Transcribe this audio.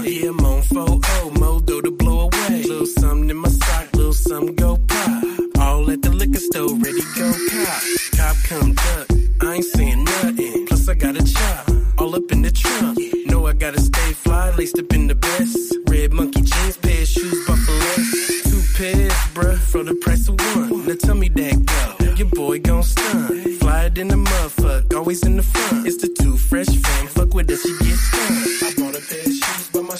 Yeah, I'm on 4-0, Modo to blow away. Little something in my sock, little something go pop. All at the liquor store, ready go cop. Cop come duck, I ain't saying nothing. Plus I got a chop, all up in the trunk. Know I gotta stay fly, laced up in the best. Red monkey jeans, pair of shoes, Buffalo. 2 pairs, bruh, for the price of one. Now tell me that go, your boy gon' stun. Fly it in the motherfucker, always in the front. It's the 2